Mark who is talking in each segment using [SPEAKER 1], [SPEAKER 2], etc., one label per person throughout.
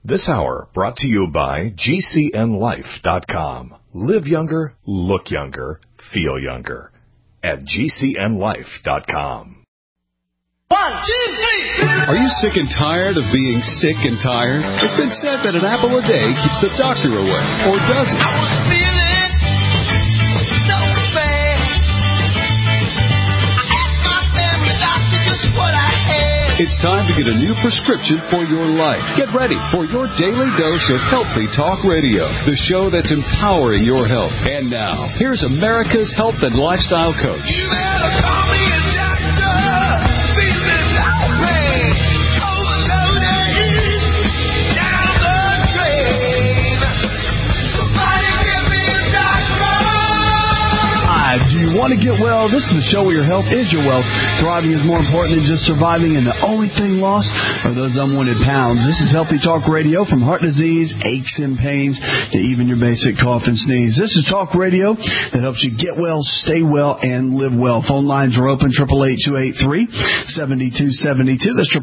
[SPEAKER 1] This hour brought to you by GCNLife.com. Live younger, look younger, feel younger. At GCNLife.com.
[SPEAKER 2] 1, 2, 3.
[SPEAKER 3] Are you sick and tired of being sick and tired? It's been said that an apple a day keeps the doctor away. Or does it?
[SPEAKER 2] I was feeling so bad. I asked my family doctor just what I had.
[SPEAKER 3] It's time to get a new prescription for your life. Get ready for your daily dose of Healthy Talk Radio, the show that's empowering your health. And now, here's America's health and lifestyle coach.
[SPEAKER 2] You better call me a doctor. Feeling irate, overloaded, down the drain. Somebody give me a doctor.
[SPEAKER 4] Hi, do you want to get well? This is the show where your health is your wealth. Thriving is more important than just surviving, and the only thing lost are those unwanted pounds. This is Healthy Talk Radio, from heart disease, aches and pains, to even your basic cough and sneeze. This is Talk Radio that helps you get well, stay well, and live well. Phone lines are open, 888-283-7272. That's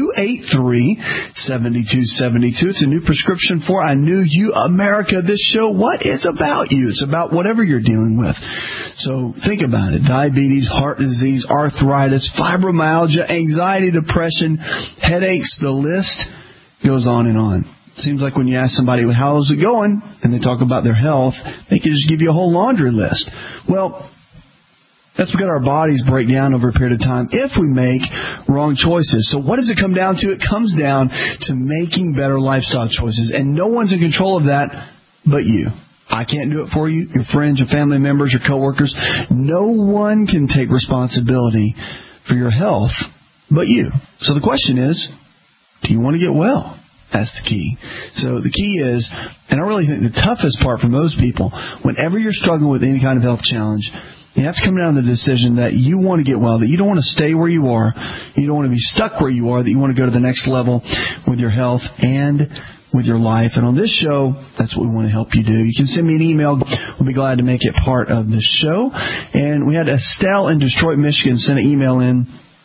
[SPEAKER 4] 888-283-7272. It's a new prescription for I Knew You America. This show, what is about you? It's about whatever you're dealing with. So think about it. Diabetes, heart disease, arthritis, fibromyalgia, anxiety, depression, headaches, the list goes on and on. It seems like when you ask somebody, how's it going, and they talk about their health, they can just give you a whole laundry list. Well, that's because our bodies break down over a period of time if we make wrong choices. So what does it come down to? It comes down to making better lifestyle choices, and no one's in control of that but you. I can't do it for you, your friends, your family members, your coworkers. No one can take responsibility for your health but you. So the question is, do you want to get well? That's the key. So the key is, and I really think the toughest part for most people, whenever you're struggling with any kind of health challenge, you have to come down to the decision that you want to get well, that you don't want to stay where you are, you don't want to be stuck where you are, that you want to go to the next level with your health and with your life. And on this show, that's what we want to help you do. You can send me an email. We'll be glad to make it part of the show. And we had Estelle in Detroit, Michigan send an email in.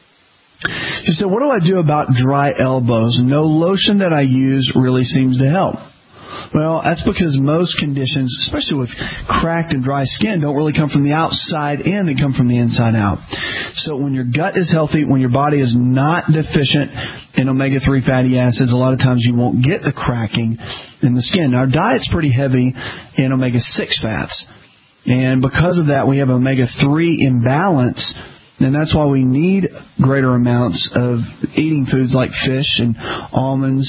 [SPEAKER 4] She said, what do I do about dry elbows? No lotion that I use really seems to help. Well, that's because most conditions, especially with cracked and dry skin, don't really come from the outside in, they come from the inside out. So when your gut is healthy, when your body is not deficient in omega-3 fatty acids, a lot of times you won't get the cracking in the skin. Now, our diet's pretty heavy in omega-6 fats. And because of that, we have omega-3 imbalance. And that's why we need greater amounts of eating foods like fish and almonds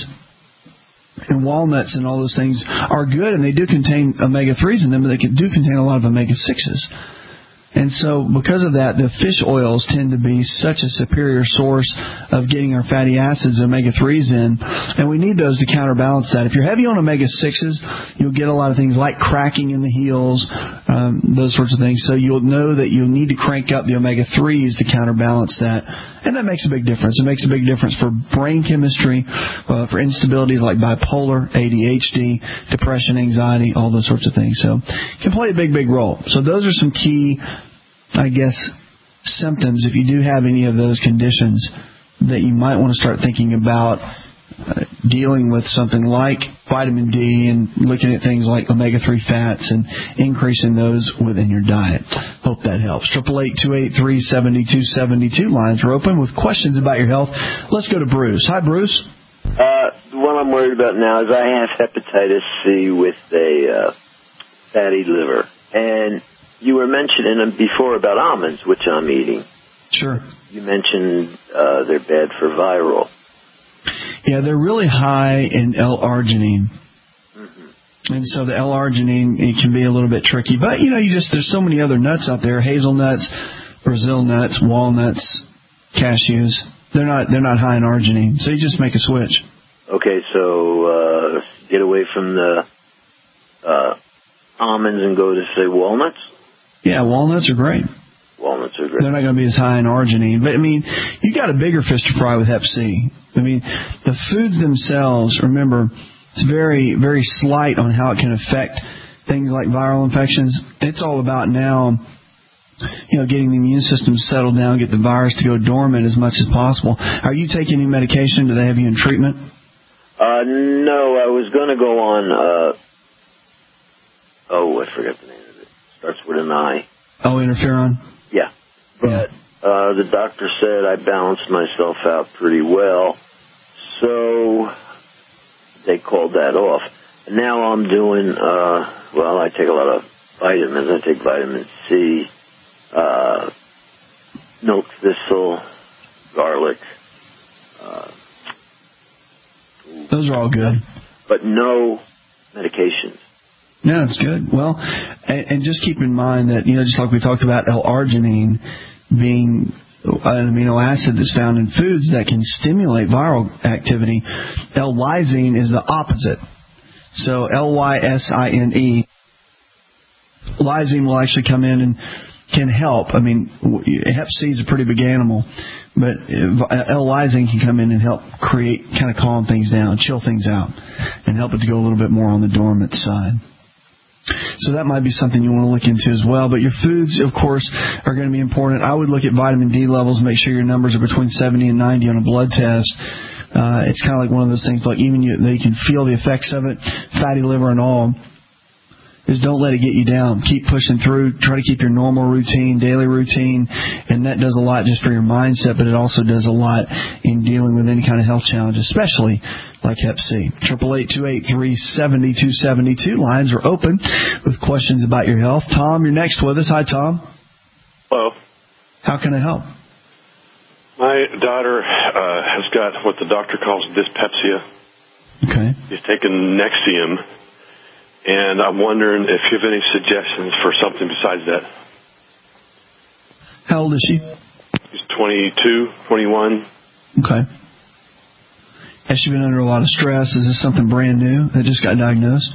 [SPEAKER 4] and walnuts, and all those things are good, and they do contain omega-3s in them, but they do contain a lot of omega-6s. And so because of that, the fish oils tend to be such a superior source of getting our fatty acids, omega-3s in, and we need those to counterbalance that. If you're heavy on omega-6s, you'll get a lot of things like cracking in the heels, those sorts of things. So you'll know that you'll need to crank up the omega-3s to counterbalance that, and that makes a big difference. It makes a big difference for brain chemistry, for instabilities like bipolar, ADHD, depression, anxiety, all those sorts of things. So it can play a big, big role. So those are some key, I guess, symptoms, if you do have any of those conditions, that you might want to start thinking about dealing with something like vitamin D and looking at things like omega-3 fats and increasing those within your diet. Hope that helps. 888-283-7272. Lines are open with questions about your health. Let's go to Bruce. Hi, Bruce.
[SPEAKER 5] What I'm worried about now is I have hepatitis C with a fatty liver. And you were mentioning before about almonds, which I'm eating.
[SPEAKER 4] Sure.
[SPEAKER 5] You mentioned they're bad for viral.
[SPEAKER 4] Yeah, they're really high in L-arginine.
[SPEAKER 5] Mm-hmm.
[SPEAKER 4] And so the L-arginine, it can be a little bit tricky. But, there's so many other nuts out there, hazelnuts, Brazil nuts, walnuts, cashews. They're not high in arginine. So you just make a switch.
[SPEAKER 5] Okay, so get away from the almonds and go to, say, walnuts?
[SPEAKER 4] Yeah, walnuts are great.
[SPEAKER 5] Walnuts are great.
[SPEAKER 4] They're not going to be as high in arginine. But, you got a bigger fish to fry with Hep C. The foods themselves, remember, it's very, very slight on how it can affect things like viral infections. It's all about now, getting the immune system settled down, get the virus to go dormant as much as possible. Are you taking any medication? Do they have you in treatment?
[SPEAKER 5] No, I was going to go on, I forgot the name of it. Starts with an I.
[SPEAKER 4] Oh, interferon?
[SPEAKER 5] Yeah. But the doctor said I balanced myself out pretty well, so they called that off. And now I'm doing, I take a lot of vitamins. I take vitamin C, milk thistle, garlic.
[SPEAKER 4] Those are all good.
[SPEAKER 5] But no medications.
[SPEAKER 4] Yeah, that's good. Well, and just keep in mind that, just like we talked about L-arginine being an amino acid that's found in foods that can stimulate viral activity, L-lysine is the opposite. So L-Y-S-I-N-E, lysine will actually come in and can help. I mean, Hep C is a pretty big animal, but L-lysine can come in and help kind of calm things down, chill things out, and help it to go a little bit more on the dormant side. So that might be something you want to look into as well. But your foods, of course, are going to be important. I would look at vitamin D levels, make sure your numbers are between 70 and 90 on a blood test. It's kind of like one of those things, like even they can feel the effects of it, fatty liver and all. Is don't let it get you down. Keep pushing through. Try to keep your normal routine, daily routine, and that does a lot just for your mindset, but it also does a lot in dealing with any kind of health challenge, especially like Hep C. 888-283-7272. Lines are open with questions about your health. Tom, you're next with us. Hi, Tom.
[SPEAKER 6] Hello.
[SPEAKER 4] How can I help?
[SPEAKER 6] My daughter has got what the doctor calls dyspepsia.
[SPEAKER 4] Okay.
[SPEAKER 6] She's taken Nexium. And I'm wondering if you have any suggestions for something besides that.
[SPEAKER 4] How old is she?
[SPEAKER 6] She's 22, 21.
[SPEAKER 4] Okay. Has she been under a lot of stress? Is this something brand new that just got diagnosed?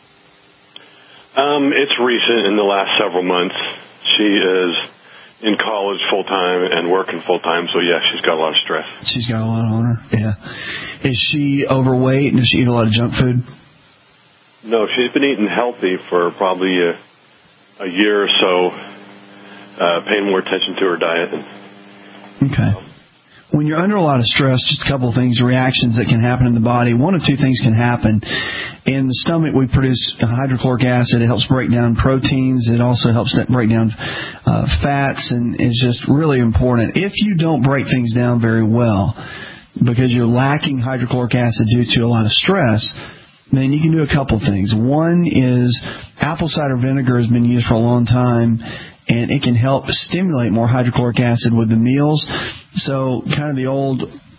[SPEAKER 6] It's recent, in the last several months. She is in college full-time and working full-time, so yeah, she's got a lot of stress.
[SPEAKER 4] She's got a lot on her, yeah. Is she overweight? Does she eat a lot of junk food?
[SPEAKER 6] No, she's been eating healthy for probably a year or so, paying more attention to her diet.
[SPEAKER 4] Okay. When you're under a lot of stress, just a couple of things, reactions that can happen in the body. One of two things can happen. In the stomach, we produce hydrochloric acid. It helps break down proteins. It also helps break down fats, and it's just really important. If you don't break things down very well because you're lacking hydrochloric acid due to a lot of stress, then you can do a couple of things. One is apple cider vinegar has been used for a long time, and it can help stimulate more hydrochloric acid with the meals. So kind of the old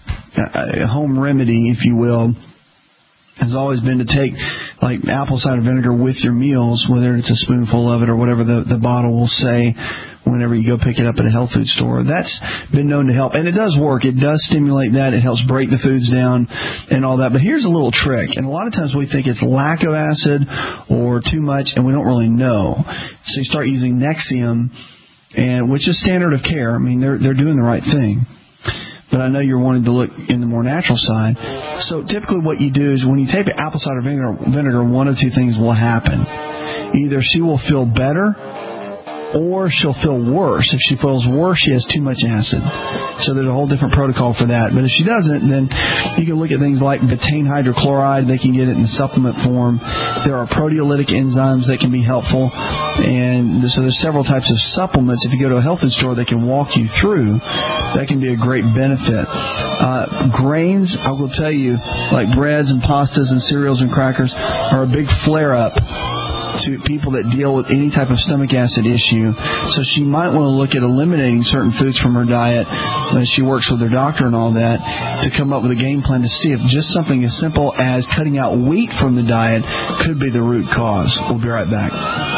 [SPEAKER 4] home remedy, if you will, has always been to take like apple cider vinegar with your meals, whether it's a spoonful of it or whatever the bottle will say whenever you go pick it up at a health food store. That's been known to help. And it does work. It does stimulate that. It helps break the foods down and all that. But here's a little trick. And a lot of times we think it's lack of acid or too much, and we don't really know. So you start using Nexium, which is standard of care. I mean, they're doing the right thing. But I know you're wanting to look in the more natural side. So typically what you do is when you take apple cider vinegar, one of two things will happen. Either she will feel better, or she'll feel worse. If she feels worse, she has too much acid. So there's a whole different protocol for that. But if she doesn't, then you can look at things like betaine hydrochloride. They can get it in supplement form. There are proteolytic enzymes that can be helpful. And so there's several types of supplements. If you go to a health food store, they can walk you through. That can be a great benefit. Grains, I will tell you, like breads and pastas and cereals and crackers, are a big flare-up to people that deal with any type of stomach acid issue. So she might want to look at eliminating certain foods from her diet as she works with her doctor and all that to come up with a game plan to see if just something as simple as cutting out wheat from the diet could be the root cause. We'll be right back.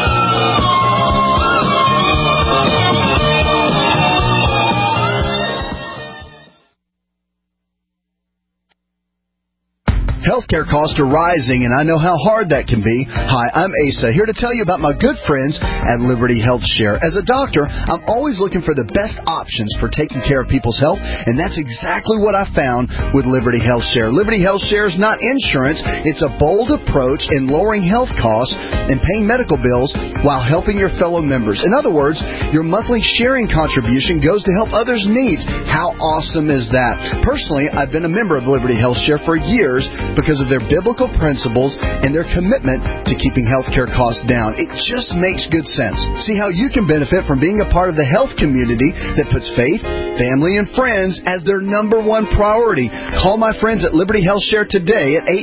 [SPEAKER 7] Healthcare costs are rising, and I know how hard that can be. Hi, I'm Asa, here to tell you about my good friends at Liberty Health Share. As a doctor, I'm always looking for the best options for taking care of people's health, and that's exactly what I found with Liberty Health Share. Liberty Health Share is not insurance. It's a bold approach in lowering health costs and paying medical bills while helping your fellow members. In other words, your monthly sharing contribution goes to help others' needs. How awesome is that? Personally, I've been a member of Liberty Health Share for years, because of their biblical principles and their commitment to keeping healthcare costs down. It just makes good sense. See how you can benefit from being a part of the health community that puts faith, family, and friends as their number one priority. Call my friends at Liberty Health Share today at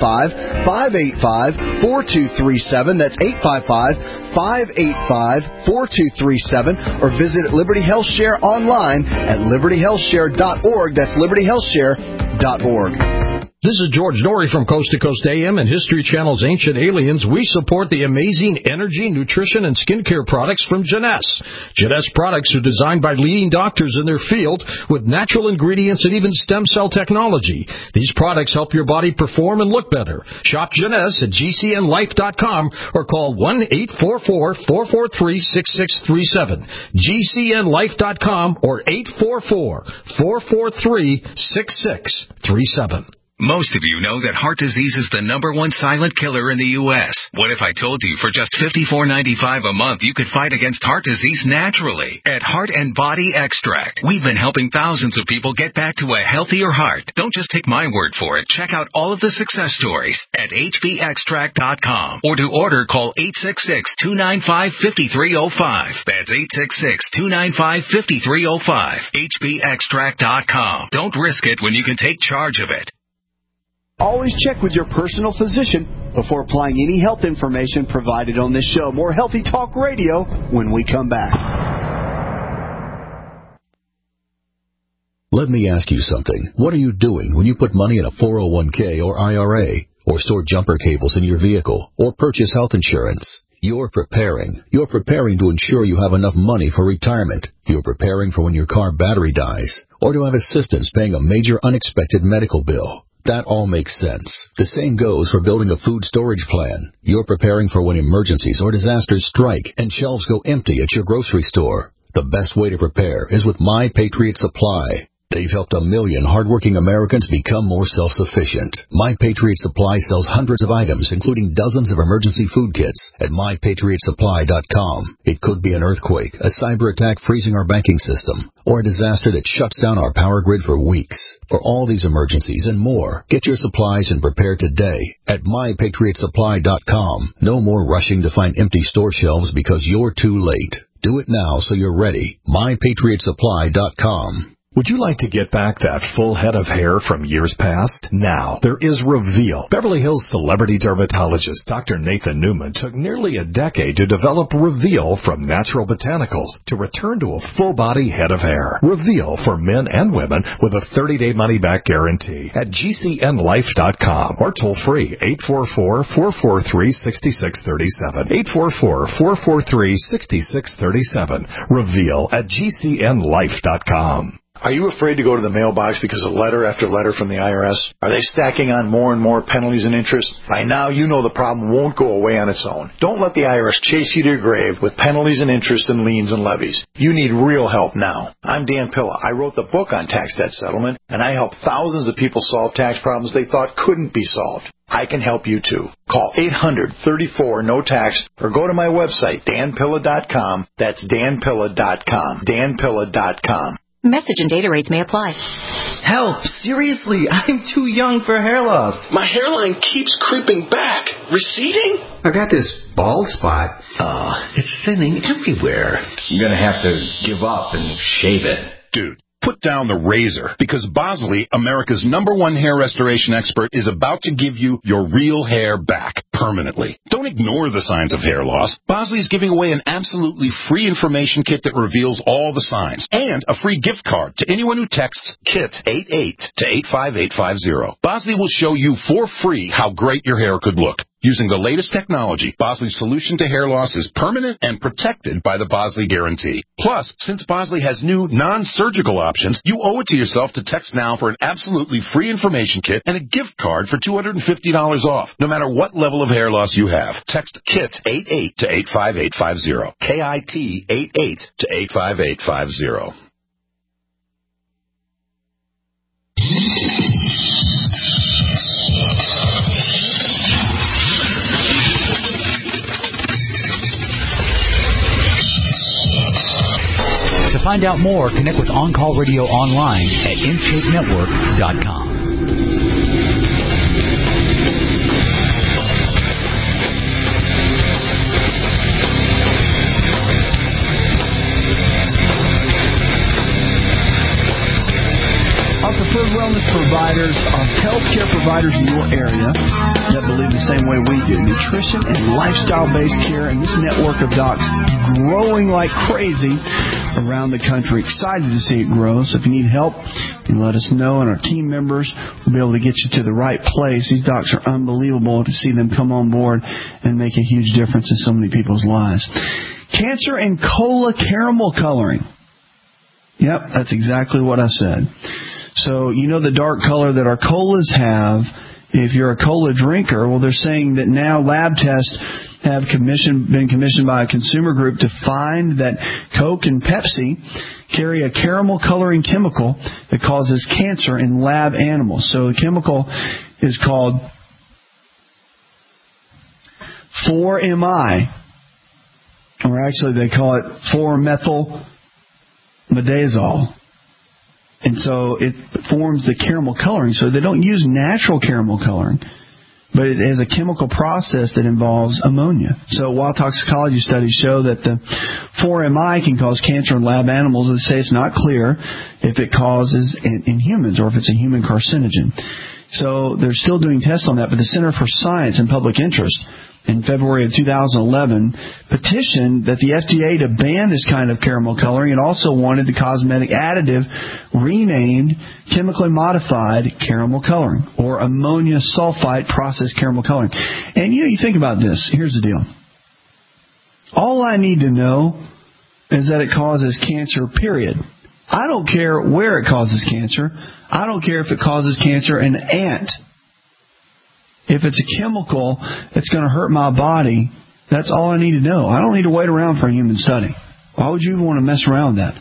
[SPEAKER 7] 855-585-4237. That's 855-585-4237. Or visit Liberty Health Share online at libertyhealthshare.org. That's libertyhealthshare.org.
[SPEAKER 8] This is George Norrie from Coast to Coast AM and History Channel's Ancient Aliens. We support the amazing energy, nutrition, and skincare products from Jeunesse. Jeunesse products are designed by leading doctors in their field with natural ingredients and even stem cell technology. These products help your body perform and look better. Shop Jeunesse at GCNlife.com or call 1-844-443-6637. GCNlife.com or 844-443-6637.
[SPEAKER 9] Most of you know that heart disease is the #1 silent killer in the U.S. What if I told you for just $54.95 a month you could fight against heart disease naturally? At Heart and Body Extract, we've been helping thousands of people get back to a healthier heart. Don't just take my word for it. Check out all of the success stories at hbextract.com. Or to order, call 866-295-5305. That's 866-295-5305. hbextract.com. Don't risk it when you can take charge of it.
[SPEAKER 7] Always check with your personal physician before applying any health information provided on this show. More Healthy Talk Radio when we come back.
[SPEAKER 10] Let me ask you something. What are you doing when you put money in a 401k or IRA, or store jumper cables in your vehicle, or purchase health insurance? You're preparing. You're preparing to ensure you have enough money for retirement. You're preparing for when your car battery dies, or to have assistance paying a major unexpected medical bill. That all makes sense. The same goes for building a food storage plan. You're preparing for when emergencies or disasters strike and shelves go empty at your grocery store. The best way to prepare is with My Patriot Supply. They've helped 1 million hardworking Americans become more self-sufficient. My Patriot Supply sells hundreds of items, including dozens of emergency food kits at MyPatriotSupply.com. It could be an earthquake, a cyber attack freezing our banking system, or a disaster that shuts down our power grid for weeks. For all these emergencies and more, get your supplies and prepare today at MyPatriotSupply.com. No more rushing to find empty store shelves because you're too late. Do it now so you're ready. MyPatriotSupply.com.
[SPEAKER 1] Would you like to get back that full head of hair from years past? Now, there is Reveal. Beverly Hills celebrity dermatologist Dr. Nathan Newman took nearly a decade to develop Reveal from natural botanicals to return to a full-body head of hair. Reveal for men and women with a 30-day money-back guarantee at GCNlife.com or toll-free 844-443-6637. 844-443-6637. Reveal at GCNlife.com.
[SPEAKER 11] Are you afraid to go to the mailbox because of letter after letter from the IRS? Are they stacking on more and more penalties and interest? By now, you know the problem won't go away on its own. Don't let the IRS chase you to your grave with penalties and interest and liens and levies. You need real help now. I'm Dan Pilla. I wrote the book on tax debt settlement, and I help thousands of people solve tax problems they thought couldn't be solved. I can help you too. Call 800-34-NO-TAX or go to my website, danpilla.com. That's danpilla.com. danpilla.com.
[SPEAKER 12] Message and data rates may apply.
[SPEAKER 13] Help! Seriously, I'm too young for hair loss.
[SPEAKER 14] My hairline keeps creeping back. Receding?
[SPEAKER 13] I got this bald spot. It's thinning everywhere. I'm gonna have to give up and shave it.
[SPEAKER 15] Dude, put down the razor, because Bosley, America's #1 hair restoration expert, is about to give you your real hair back permanently. Don't ignore the signs of hair loss. Bosley is giving away an absolutely free information kit that reveals all the signs, and a free gift card to anyone who texts KIT88 to 85850. Bosley will show you for free how great your hair could look. Using the latest technology, Bosley's solution to hair loss is permanent and protected by the Bosley Guarantee. Plus, since Bosley has new non-surgical options, you owe it to yourself to text now for an absolutely free information kit and a gift card for $250 off, no matter what level of hair loss you have. Text KIT88 to 85850. KIT88 to 85850.
[SPEAKER 16] To find out more, connect with On Call Radio online at InShapeNetwork.com.
[SPEAKER 4] that believe the same way we do. Nutrition and lifestyle-based care, and this network of docs growing like crazy around the country. Excited to see it grow. So if you need help, you let us know, and our team members will be able to get you to the right place. These docs are unbelievable to see them come on board and make a huge difference in so many people's lives. Cancer and cola caramel coloring. Yep, that's exactly what I said. So, you know the dark color that our colas have. If you're a cola drinker, well, they're saying that now lab tests have been commissioned by a consumer group to find that Coke and Pepsi carry a caramel coloring chemical that causes cancer in lab animals. So the chemical is called 4-MI, or actually they call it 4-methylmidazole. And so it forms the caramel coloring. So they don't use natural caramel coloring, but it has a chemical process that involves ammonia. So while toxicology studies show that the 4-MI can cause cancer in lab animals, they say it's not clear if it causes in humans or if it's a human carcinogen. So they're still doing tests on that, but the Center for Science and Public Interest in February of 2011 petitioned that the FDA to ban this kind of caramel coloring, and also wanted the cosmetic additive renamed chemically modified caramel coloring, or ammonia sulfite processed caramel coloring. And you think about this. Here's the deal. All I need to know is that it causes cancer, period. I don't care where it causes cancer. I don't care if it causes cancer in an ant. If it's a chemical that's going to hurt my body, that's all I need to know. I don't need to wait around for a human study. Why would you even want to mess around with that?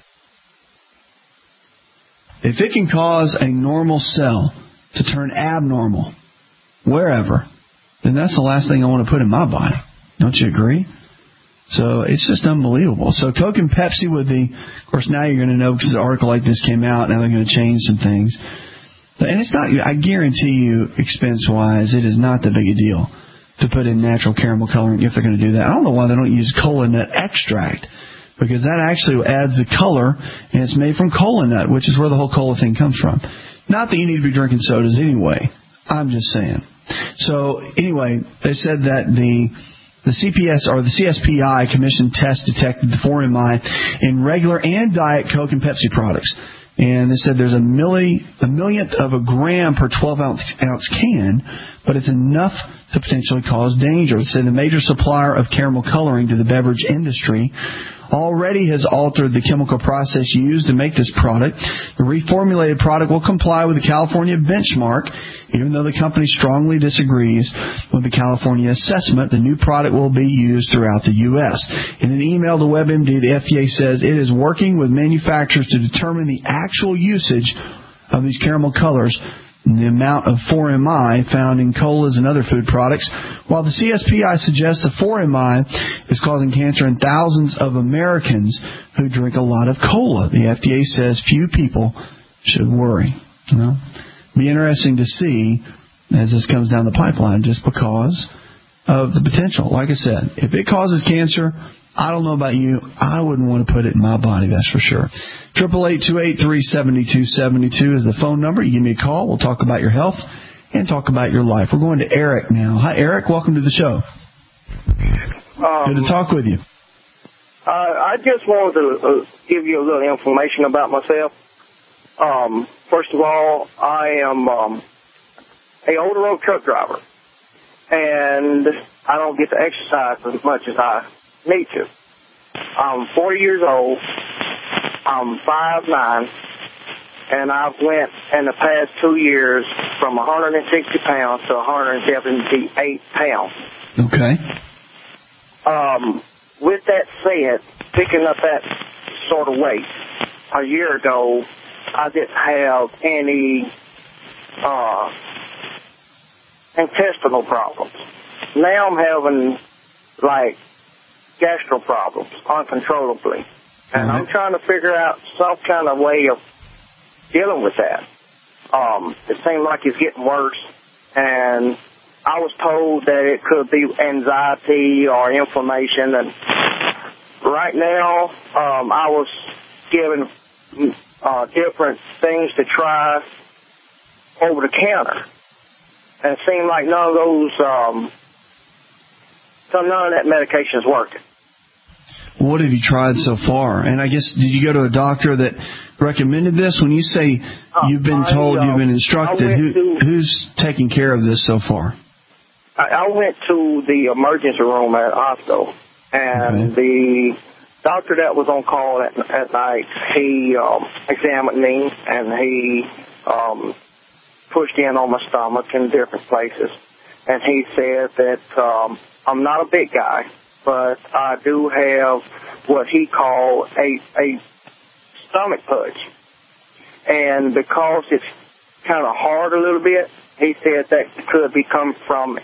[SPEAKER 4] If it can cause a normal cell to turn abnormal, wherever, then that's the last thing I want to put in my body. Don't you agree? So it's just unbelievable. So Coke and Pepsi of course now you're going to know because an article like this came out, now they're going to change some things. And it's not, I guarantee you, expense-wise, it is not that big a deal to put in natural caramel coloring if they're going to do that. I don't know why they don't use cola nut extract, because that actually adds the color, and it's made from cola nut, which is where the whole cola thing comes from. Not that you need to be drinking sodas anyway. I'm just saying. So, anyway, they said that the CPS or the CSPI commissioned test detected the 4-MI in regular and diet Coke and Pepsi products. And they said there's a millionth of a gram per 12-ounce can, but it's enough to potentially cause danger. They say the major supplier of caramel coloring to the beverage industry already has altered the chemical process used to make this product. The reformulated product will comply with the California benchmark, even though the company strongly disagrees with the California assessment. The new product will be used throughout the U.S. In an email to WebMD, the FDA says it is working with manufacturers to determine the actual usage of these caramel colors and the amount of 4-MI found in colas and other food products, while the CSPI suggests the 4-MI is causing cancer in thousands of Americans who drink a lot of cola. The FDA says few people should worry. Well, it'll be interesting to see as this comes down the pipeline, just because of the potential. Like I said, if it causes cancer, I don't know about you, I wouldn't want to put it in my body, that's for sure. 888-283-7272 is the phone number. You give me a call. We'll talk about your health and talk about your life. We're going to Eric now. Hi, Eric. Welcome to the show. Good to talk with you.
[SPEAKER 17] I just wanted to give you a little information about myself. First of all, I am a over-the-road truck driver, and I don't get to exercise as much as I need to. I'm 40 years old. I'm 5'9", and I've went in the past 2 years from 160 pounds to 178 pounds.
[SPEAKER 4] Okay.
[SPEAKER 17] With that said, picking up that sort of weight, a year ago, I didn't have any intestinal problems. Now I'm having, gastro problems uncontrollably. And I'm trying to figure out some kind of way of dealing with that. It seems like it's getting worse, and I was told that it could be anxiety or inflammation. And right now, I was given different things to try over the counter. And it seemed like none of that medication is working.
[SPEAKER 4] What have you tried so far? And I guess, did you go to a doctor that recommended this? When you say you've been told, you've been instructed, who's taking care of this so far?
[SPEAKER 17] I went to the emergency room at the hospital, and the doctor that was on call at night, he examined me, and he pushed in on my stomach in different places. And he said that I'm not a big guy, but I do have what he called a stomach pudge. And because it's kind of hard a little bit, he said that could be coming from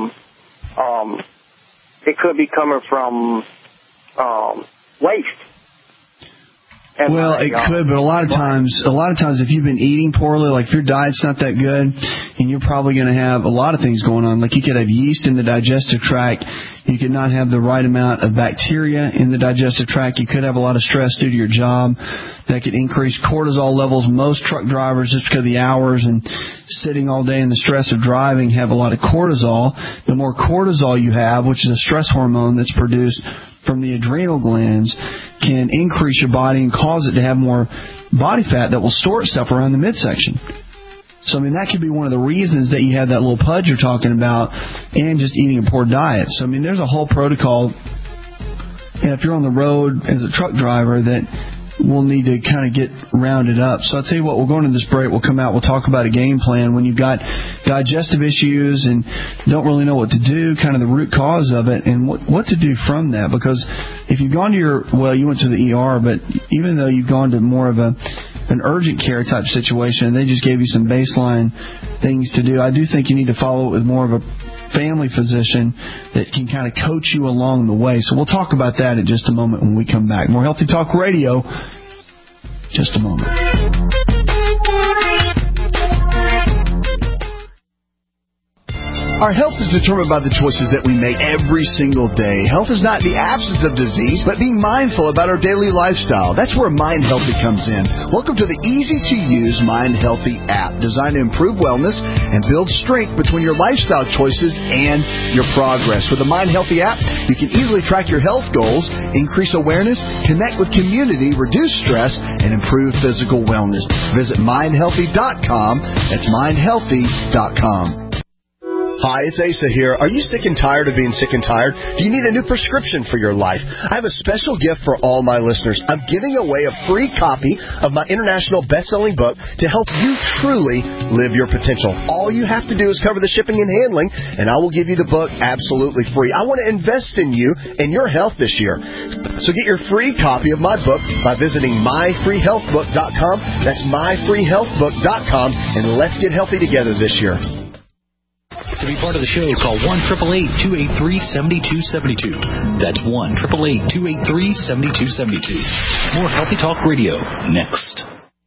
[SPEAKER 17] waste.
[SPEAKER 4] Well, it could, but a lot of times, if you've been eating poorly, like if your diet's not that good, and you're probably going to have a lot of things going on. Like you could have yeast in the digestive tract. You could not have the right amount of bacteria in the digestive tract. You could have a lot of stress due to your job. That could increase cortisol levels. Most truck drivers, just because of the hours and sitting all day and the stress of driving, have a lot of cortisol. The more cortisol you have, which is a stress hormone that's produced from the adrenal glands, can increase your body and cause it to have more body fat that will store itself around the midsection. So, I mean, that could be one of the reasons that you have that little pudge you're talking about, and just eating a poor diet. So, I mean, there's a whole protocol. And if you're on the road as a truck driver, that we'll need to kind of get rounded up. So I'll tell you what, we'll go into this break. We'll come out. We'll talk about a game plan when you've got digestive issues and don't really know what to do, kind of the root cause of it, and what to do from that. Because if you've gone to you went to the ER, but even though you've gone to more of an urgent care type situation and they just gave you some baseline things to do, I do think you need to follow it with more of a family physician that can kind of coach you along the way. So we'll talk about that in just a moment when we come back. More Healthy Talk Radio, just a moment.
[SPEAKER 7] Our health is determined by the choices that we make every single day. Health is not the absence of disease, but being mindful about our daily lifestyle. That's where Mind Healthy comes in. Welcome to the easy-to-use Mind Healthy app, designed to improve wellness and build strength between your lifestyle choices and your progress. With the Mind Healthy app, you can easily track your health goals, increase awareness, connect with community, reduce stress, and improve physical wellness. Visit mindhealthy.com. That's mindhealthy.com. Hi, it's Asa here. Are you sick and tired of being sick and tired? Do you need a new prescription for your life? I have a special gift for all my listeners. I'm giving away a free copy of my international best-selling book to help you truly live your potential. All you have to do is cover the shipping and handling, and I will give you the book absolutely free. I want to invest in you and your health this year. So get your free copy of my book by visiting myfreehealthbook.com. That's myfreehealthbook.com, and let's get healthy together this year.
[SPEAKER 16] To be part of the show, call 1-888-283-7272. That's 1-888-283-7272. More Healthy Talk Radio next.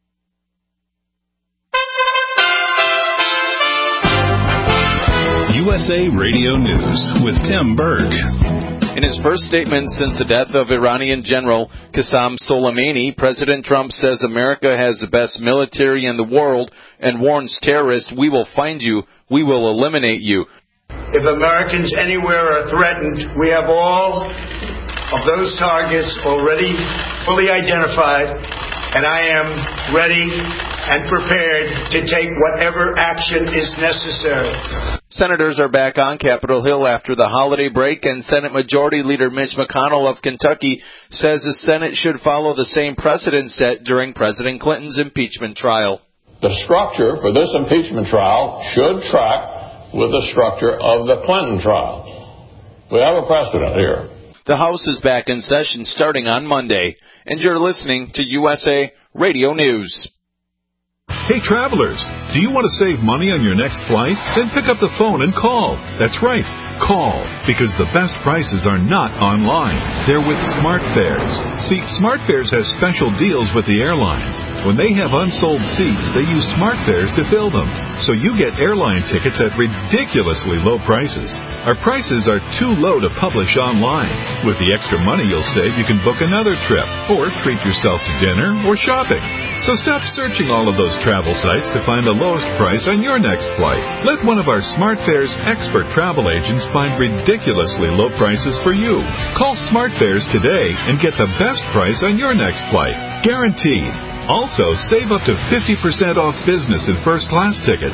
[SPEAKER 1] USA Radio News with Tim Berg.
[SPEAKER 18] In his first statement since the death of Iranian General Qasem Soleimani, President Trump says America has the best military in the world and warns terrorists, "We will find you, we will eliminate you."
[SPEAKER 19] If Americans anywhere are threatened, we have all of those targets already fully identified, and I am ready and prepared to take whatever action is necessary.
[SPEAKER 18] Senators are back on Capitol Hill after the holiday break, and Senate Majority Leader Mitch McConnell of Kentucky says the Senate should follow the same precedent set during President Clinton's impeachment trial.
[SPEAKER 20] The structure for this impeachment trial should track with the structure of the Clinton trial. We have a precedent here.
[SPEAKER 18] The House is back in session starting on Monday, and you're listening to USA Radio News.
[SPEAKER 21] Hey, travelers, do you want to save money on your next flight? Then pick up the phone and call. That's right, call, because the best prices are not online. They're with SmartFares. See, SmartFares has special deals with the airlines. When they have unsold seats, they use SmartFares to fill them. So you get airline tickets at ridiculously low prices. Our prices are too low to publish online. With the extra money you'll save, you can book another trip or treat yourself to dinner or shopping. So stop searching all of those travel sites to find the lowest price on your next flight. Let one of our SmartFares expert travel agents find ridiculously low prices for you. Call SmartFares today and get the best price on your next flight. Guaranteed. Also, save up to 50% off business and first-class tickets.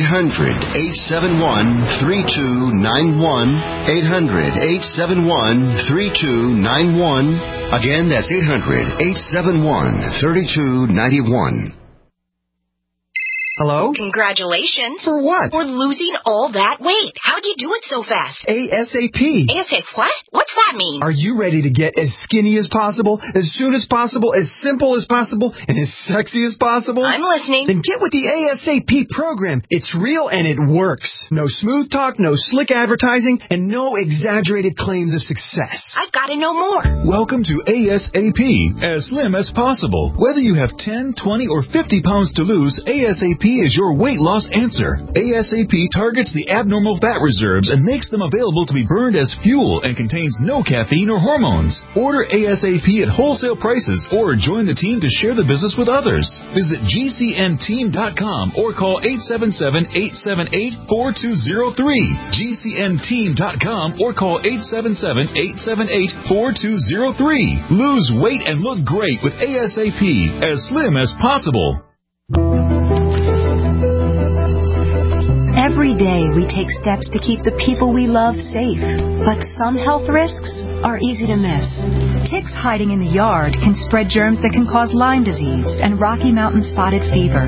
[SPEAKER 3] 800-871-3291. 800-871-3291. Again, that's 800-871-3291.
[SPEAKER 22] Hello?
[SPEAKER 23] Congratulations.
[SPEAKER 22] For what?
[SPEAKER 23] For losing all that weight. How'd you do it so fast?
[SPEAKER 22] ASAP.
[SPEAKER 23] ASAP what? What's that mean?
[SPEAKER 22] Are you ready to get as skinny as possible, as soon as possible, as simple as possible, and as sexy as possible?
[SPEAKER 23] I'm listening.
[SPEAKER 22] Then get with the ASAP program. It's real and it works. No smooth talk, no slick advertising, and no exaggerated claims of success.
[SPEAKER 23] I've got to know more.
[SPEAKER 21] Welcome to ASAP, as slim as possible. Whether you have 10, 20, or 50 pounds to lose, ASAP is your weight loss answer. ASAP targets the abnormal fat reserves and makes them available to be burned as fuel and contains no caffeine or hormones. Order ASAP at wholesale prices or join the team to share the business with others. Visit GCNteam.com or call 877-878-4203. GCNteam.com or call 877-878-4203. Lose weight and look great with ASAP, as slim as possible.
[SPEAKER 24] Every day we take steps to keep the people we love safe, but some health risks are easy to miss. Ticks hiding in the yard can spread germs that can cause Lyme disease and Rocky Mountain spotted fever.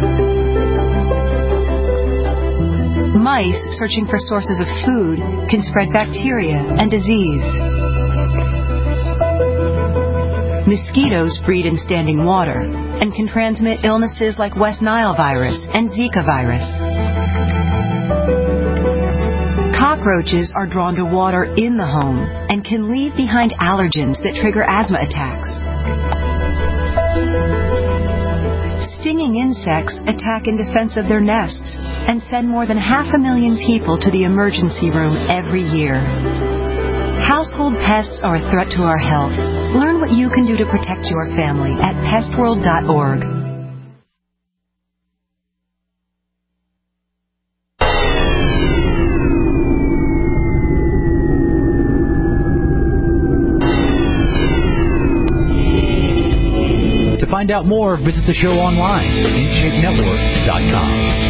[SPEAKER 24] Mice searching for sources of food can spread bacteria and disease. Mosquitoes breed in standing water and can transmit illnesses like West Nile virus and Zika virus. Cockroaches are drawn to water in the home and can leave behind allergens that trigger asthma attacks. Stinging insects attack in defense of their nests and send more than 500,000 people to the emergency room every year. Household pests are a threat to our health. Learn what you can do to protect your family at pestworld.org.
[SPEAKER 16] To find out more, visit the show online, InShapeNetwork.com.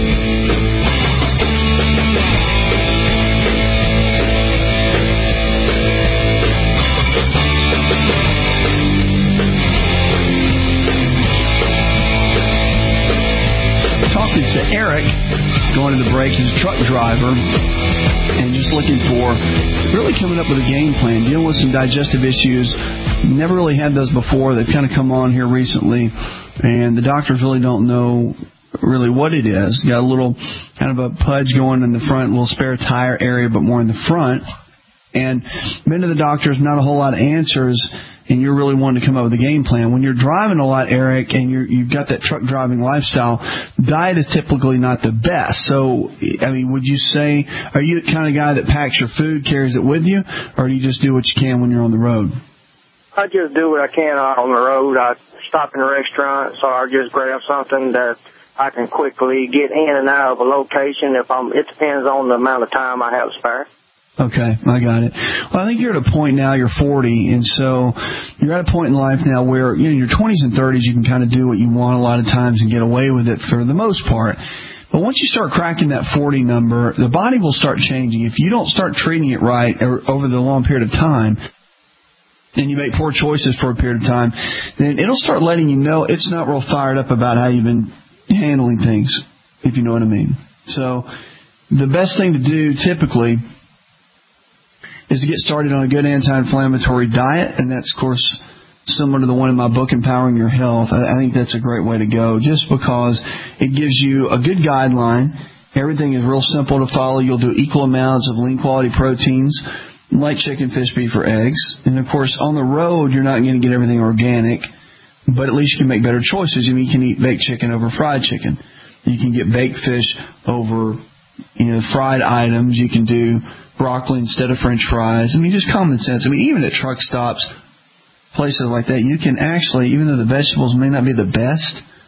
[SPEAKER 4] Talking to Eric, going to the break, he's a truck driver, and just looking for, really coming up with a game plan, dealing with some digestive issues. Never really had those before. They've kind of come on here recently, and the doctors really don't know really what it is. Got a little kind of a pudge going in the front, a little spare tire area, but more in the front. And been to the doctors, not a whole lot of answers, and you're really wanting to come up with a game plan. When you're driving a lot, Eric, and you've got that truck driving lifestyle, diet is typically not the best. So, I mean, would you say, are you the kind of guy that packs your food, carries it with you, or do you just do what you can when you're on the road?
[SPEAKER 17] I just do what I can on the road. I stop in a restaurant, so I just grab something that I can quickly get in and out of a location. It depends on the amount of time I have spare.
[SPEAKER 4] Okay, I got it. Well, I think you're at a point now, you're 40, and so you're at a point in life now where, you know, in your 20s and 30s, you can kind of do what you want a lot of times and get away with it for the most part. But once you start cracking that 40 number, the body will start changing. If you don't start treating it right over the long period of time, and you make poor choices for a period of time, then it'll start letting you know it's not real fired up about how you've been handling things, if you know what I mean. So the best thing to do typically is to get started on a good anti-inflammatory diet, and that's, of course, similar to the one in my book, Empowering Your Health. I think that's a great way to go, just because it gives you a good guideline. Everything is real simple to follow. You'll do equal amounts of lean-quality proteins, like chicken, fish, beef, or eggs. And, of course, on the road, you're not going to get everything organic, but at least you can make better choices. I mean, you can eat baked chicken over fried chicken. You can get baked fish over, fried items. You can do broccoli instead of French fries. I mean, just common sense. I mean, even at truck stops, places like that, you can actually, even though the vegetables may not be the best,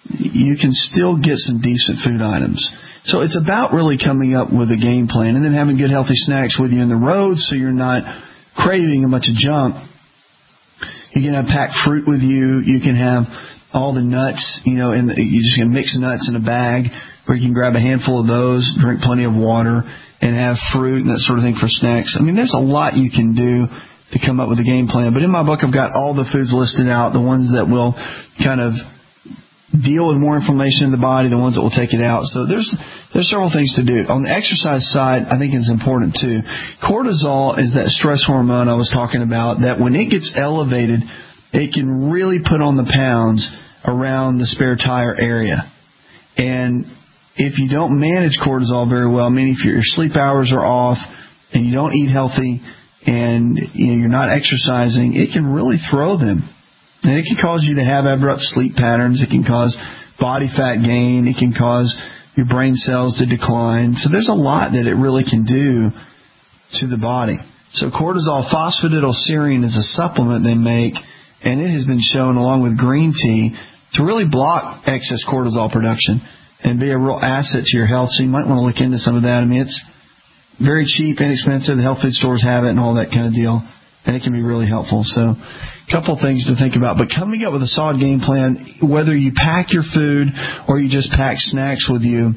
[SPEAKER 4] you can still get some decent food items. So it's about really coming up with a game plan and then having good healthy snacks with you in the road so you're not craving a bunch of junk. You can have packed fruit with you. You can have all the nuts, you just can mix nuts in a bag where you can grab a handful of those, drink plenty of water, and have fruit and that sort of thing for snacks. I mean, there's a lot you can do to come up with a game plan. But in my book, I've got all the foods listed out, the ones that will kind of deal with more inflammation in the body, the ones that will take it out. So there's several things to do. On the exercise side, I think it's important too. Cortisol is that stress hormone I was talking about that when it gets elevated, it can really put on the pounds around the spare tire area. And if you don't manage cortisol very well, meaning if your sleep hours are off and you don't eat healthy and you're not exercising, it can really throw them. And it can cause you to have abrupt sleep patterns. It can cause body fat gain. It can cause your brain cells to decline. So there's a lot that it really can do to the body. So cortisol phosphatidylserine is a supplement they make, and it has been shown along with green tea to really block excess cortisol production and be a real asset to your health. So you might want to look into some of that. I mean, it's very cheap, inexpensive. The health food stores have it and all that kind of deal. And it can be really helpful. So a couple of things to think about. But coming up with a solid game plan, whether you pack your food or you just pack snacks with you,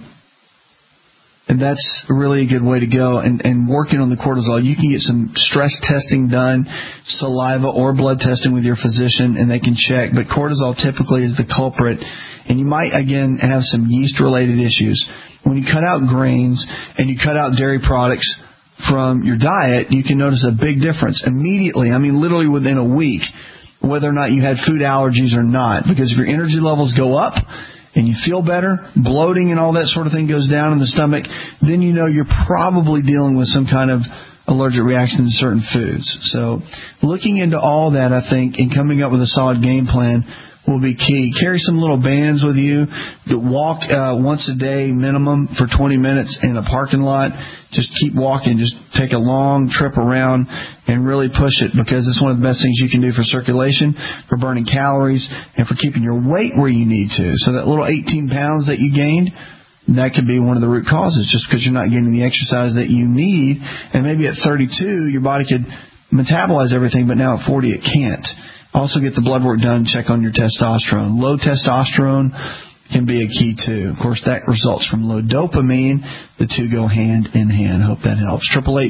[SPEAKER 4] and that's really a good way to go. And working on the cortisol, you can get some stress testing done, saliva or blood testing with your physician, and they can check. But cortisol typically is the culprit. And you might, again, have some yeast-related issues. When you cut out grains and you cut out dairy products from your diet, you can notice a big difference immediately. I mean, literally within a week, whether or not you had food allergies or not. Because if your energy levels go up and you feel better, bloating and all that sort of thing goes down in the stomach, then you know you're probably dealing with some kind of allergic reaction to certain foods. So looking into all that, I think, and coming up with a solid game plan will be key. Carry some little bands with you. Walk once a day minimum for 20 minutes in a parking lot. Just keep walking. Just take a long trip around and really push it, because it's one of the best things you can do for circulation, for burning calories, and for keeping your weight where you need to. So that little 18 pounds that you gained, that could be one of the root causes, just because you're not getting the exercise that you need. And maybe at 32, your body could metabolize everything, but now at 40 it can't. Also get the blood work done, check on your testosterone. Low testosterone can be a key too. Of course, that results from low dopamine. The two go hand in hand. Hope that helps.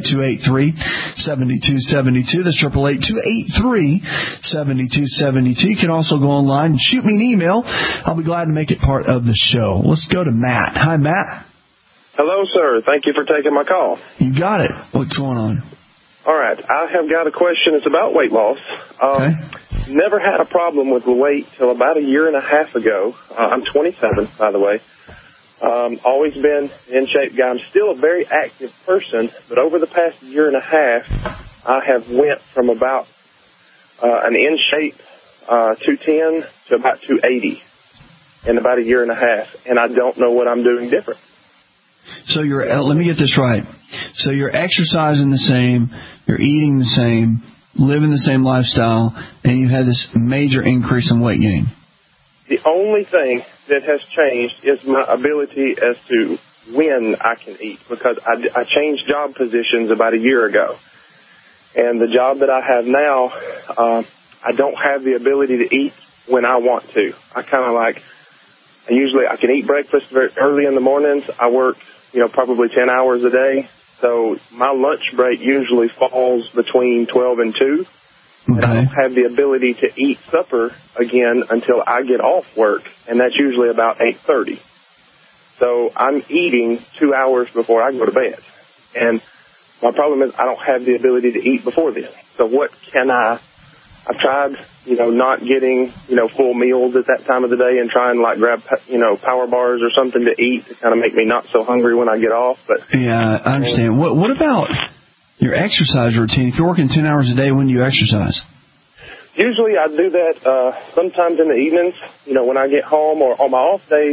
[SPEAKER 4] 888-283-7272. That's 888-283-7272. You can also go online and shoot me an email. I'll be glad to make it part of the show. Let's go to Matt. Hi, Matt.
[SPEAKER 2] Hello, sir. Thank you for taking my call.
[SPEAKER 4] You got it. What's going on?
[SPEAKER 2] All right. I have got a question. It's about weight loss.
[SPEAKER 4] Okay.
[SPEAKER 2] Never had a problem with the weight till about a year and a half ago. I'm 27, by the way. Always been in shape guy. I'm still a very active person, but over the past year and a half, I have went from about an in shape 210 to about 280 in about a year and a half, and I don't know what I'm doing different.
[SPEAKER 4] So let me get this right. So you're exercising the same, you're eating the same, living the same lifestyle, and you had this major increase in weight gain.
[SPEAKER 2] The only thing that has changed is my ability as to when I can eat, because I changed job positions about a year ago. And the job that I have now, I don't have the ability to eat when I want to. I can eat breakfast very early in the mornings. I work, probably 10 hours a day. So my lunch break usually falls between 12 and 2. Okay. And I don't have the ability to eat supper again until I get off work, and that's usually about 8:30. So I'm eating 2 hours before I go to bed. And my problem is I don't have the ability to eat before then. So what can I've tried, not getting, full meals at that time of the day and trying to grab, power bars or something to eat to kind of make me not so hungry when I get off. But yeah,
[SPEAKER 4] I understand. What about your exercise routine? If you're working 10 hours a day, when do you exercise?
[SPEAKER 2] Usually I do that sometimes in the evenings, when I get home, or on my off days.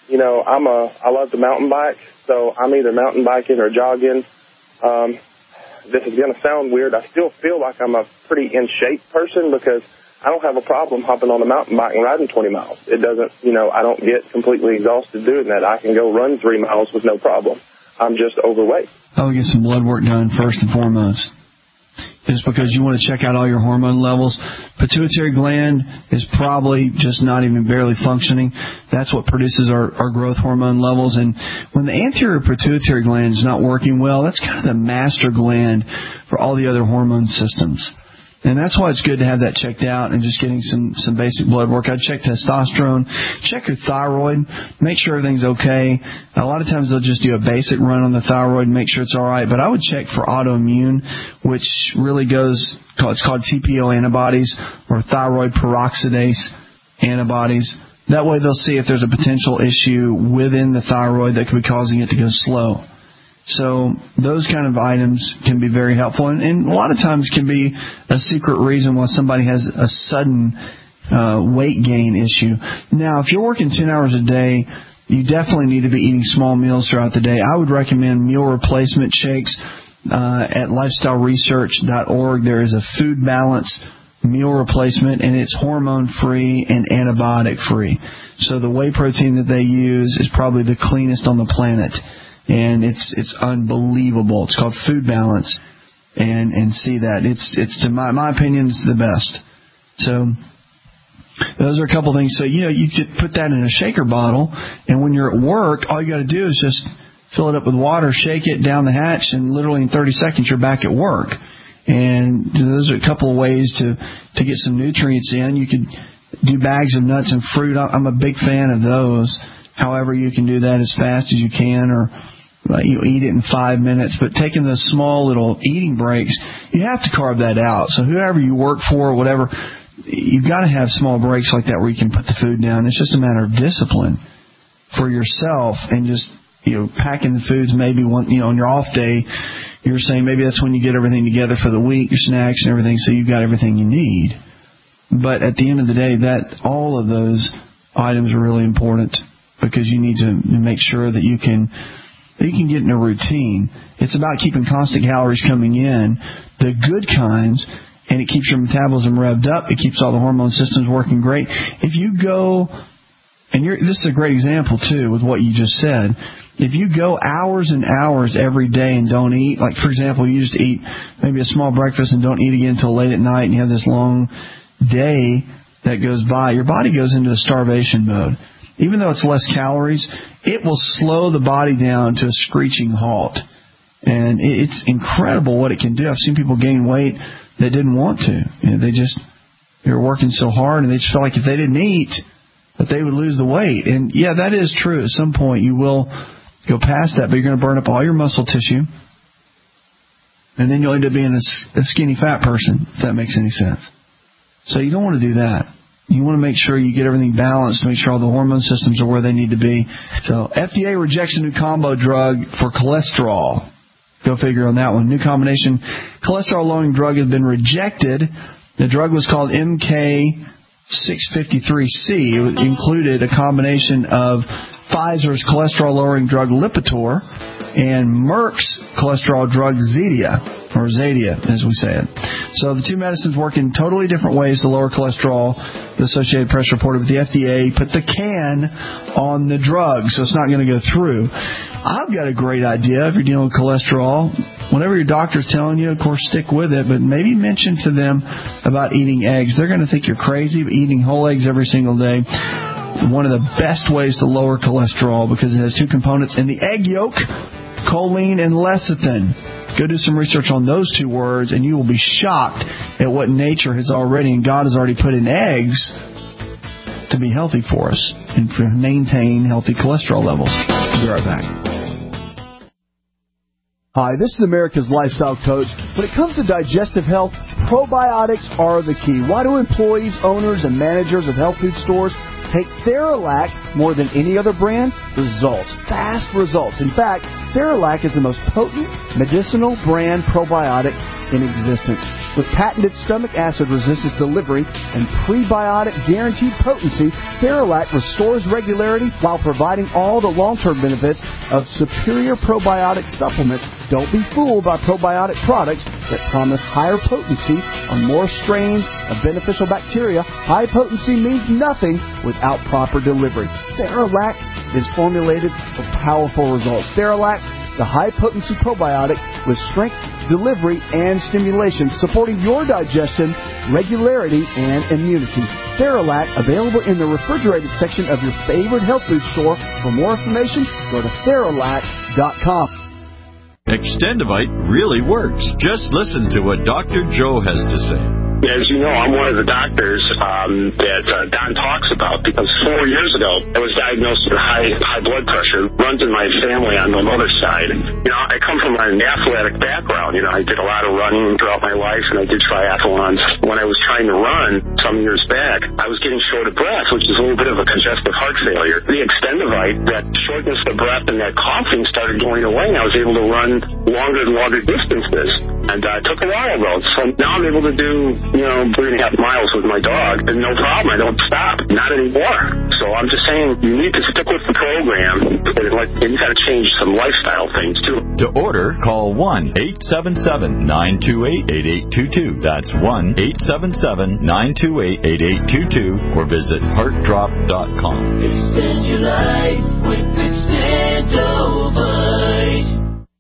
[SPEAKER 2] I love to mountain bike, so I'm either mountain biking or jogging. This is going to sound weird. I still feel like I'm a pretty in shape person because I don't have a problem hopping on a mountain bike and riding 20 miles. It doesn't, I don't get completely exhausted doing that. I can go run 3 miles with no problem. I'm just overweight.
[SPEAKER 4] I would get some blood work done first and foremost. Just because you want to check out all your hormone levels. Pituitary gland is probably just not even barely functioning. That's what produces our growth hormone levels. And when the anterior pituitary gland is not working well, that's kind of the master gland for all the other hormone systems. And that's why it's good to have that checked out and just getting some basic blood work. I'd check testosterone, check your thyroid, make sure everything's okay. A lot of times they'll just do a basic run on the thyroid and make sure it's all right. But I would check for autoimmune, which really it's called TPO antibodies or thyroid peroxidase antibodies. That way they'll see if there's a potential issue within the thyroid that could be causing it to go slow. So those kind of items can be very helpful, and a lot of times can be a secret reason why somebody has a sudden weight gain issue. Now, if you're working 10 hours a day, you definitely need to be eating small meals throughout the day. I would recommend meal replacement shakes at lifestyleresearch.org. There is a food balance meal replacement, and it's hormone-free and antibiotic-free. So the whey protein that they use is probably the cleanest on the planet. And it's unbelievable. It's called Food Balance, and see that it's to my opinion, it's the best. So those are a couple things. So you could put that in a shaker bottle, and when you're at work, all you got to do is just fill it up with water, shake it down the hatch, and literally in 30 seconds you're back at work. And those are a couple of ways to get some nutrients in. You could do bags of nuts and fruit. I'm a big fan of those. However, you can do that as fast as you can, or you eat it in 5 minutes. But taking those small little eating breaks, you have to carve that out. So whoever you work for or whatever, you've got to have small breaks like that where you can put the food down. It's just a matter of discipline for yourself, and just packing the foods. Maybe on your off day, you're saying maybe that's when you get everything together for the week, your snacks and everything, so you've got everything you need. But at the end of the day, all of those items are really important, because you need to make sure that you can get in a routine. It's about keeping constant calories coming in, the good kinds, and it keeps your metabolism revved up. It keeps all the hormone systems working great. If you go, and this is a great example too with what you just said, if you go hours and hours every day and don't eat, like for example, you just eat maybe a small breakfast and don't eat again until late at night, and you have this long day that goes by, your body goes into a starvation mode. Even though it's less calories, it will slow the body down to a screeching halt. And it's incredible what it can do. I've seen people gain weight that didn't want to. They were working so hard, and they just felt like if they didn't eat, that they would lose the weight. And yeah, that is true. At some point, you will go past that, but you're going to burn up all your muscle tissue. And then you'll end up being a skinny fat person, if that makes any sense. So you don't want to do that. You want to make sure you get everything balanced, make sure all the hormone systems are where they need to be. So FDA rejects a new combo drug for cholesterol. Go figure on that one. New combination cholesterol-lowering drug has been rejected. The drug was called MK-653C. It included a combination of Pfizer's cholesterol-lowering drug Lipitor and Merck's cholesterol drug Zetia, as we say it. So the two medicines work in totally different ways to lower cholesterol. The Associated Press reported, but the FDA put the can on the drug, so it's not going to go through. I've got a great idea if you're dealing with cholesterol. Whatever your doctor's telling you, of course, stick with it, but maybe mention to them about eating eggs. They're going to think you're crazy, but eating whole eggs every single day, one of the best ways to lower cholesterol, because it has two components in the egg yolk, choline and lecithin. Go do some research on those two words, and you will be shocked at what nature has already, and God has already put in eggs to be healthy for us and to maintain healthy cholesterol levels. We'll be right back.
[SPEAKER 7] Hi, this is America's Lifestyle Coach. When it comes to digestive health, probiotics are the key. Why do employees, owners, and managers of health food stores take Theralac more than any other brand? Results. Fast results. In fact, Theralac is the most potent medicinal brand probiotic in existence. With patented stomach acid resistance delivery and prebiotic guaranteed potency, Theralac restores regularity while providing all the long-term benefits of superior probiotic supplements. Don't be fooled by probiotic products that promise higher potency on more strains of beneficial bacteria. High potency means nothing without proper delivery. Theralac is formulated for powerful results. Theralac, the high-potency probiotic with strength, delivery, and stimulation, supporting your digestion, regularity, and immunity. Theralac, available in the refrigerated section of your favorite health food store. For more information, go to Theralac.com.
[SPEAKER 5] Extendivite really works. Just listen to what Dr. Joe has to say.
[SPEAKER 6] As you know, I'm one of the doctors that Don talks about, because 4 years ago I was diagnosed with high blood pressure. Runs in my family on my mother's side. You know, I come from an athletic background. You know, I did a lot of running throughout my life, and I did triathlons. When I was trying to run some years back, I was getting short of breath, which is a little bit of a congestive heart failure. The Extendivite, that shortness of breath and that coughing started going away, and I was able to run longer and longer distances. And it took a while, though. So now I'm able to do 3.5 miles with my dog, and no problem. I don't stop. Not anymore. So I'm just saying, you need to stick with the program, and you got to change some lifestyle things too.
[SPEAKER 5] To order, call 1-877-928-8822. That's 1-877-928-8822, or visit heartdrop.com.
[SPEAKER 8] Extend your life with Extendivite.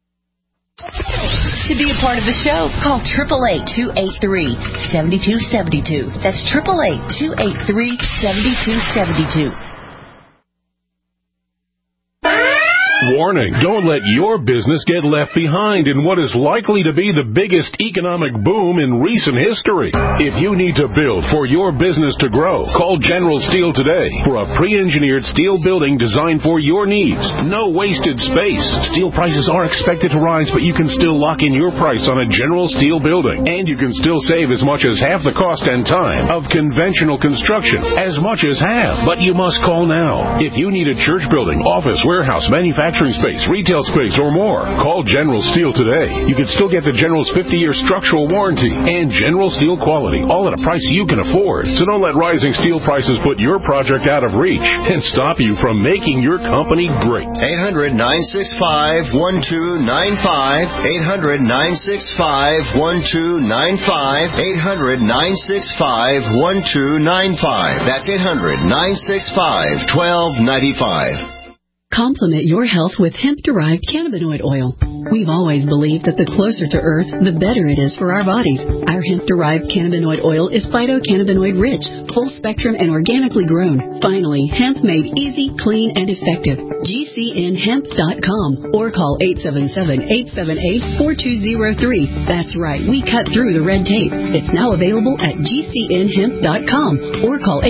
[SPEAKER 12] To be a part of the show, call 888-283-7272. That's 888-283-7272.
[SPEAKER 21] Warning, don't let your business get left behind in what is likely to be the biggest economic boom in recent history. If you need to build for your business to grow, call General Steel today for a pre-engineered steel building designed for your needs. No wasted space. Steel prices are expected to rise, but you can still lock in your price on a General Steel building. And you can still save as much as half the cost and time of conventional construction. As much as half. But you must call now. If you need a church building, office, warehouse, manufacturing space, retail space, or more, call General Steel today. You can still get the General's 50-year structural warranty and General Steel quality, all at a price you can afford. So don't let rising steel prices put your project out of reach and stop you from making your company great.
[SPEAKER 3] 800-965-1295. 800-965-1295. 800-965-1295. That's 800-965-1295.
[SPEAKER 9] Complement your health with hemp-derived cannabinoid oil. We've always believed that the closer to Earth, the better it is for our bodies. Our hemp-derived cannabinoid oil is phytocannabinoid-rich, full-spectrum, and organically grown. Finally, hemp made easy, clean, and effective. GCNhemp.com or call 877-878-4203. That's right, we cut through the red tape. It's now available at GCNhemp.com or call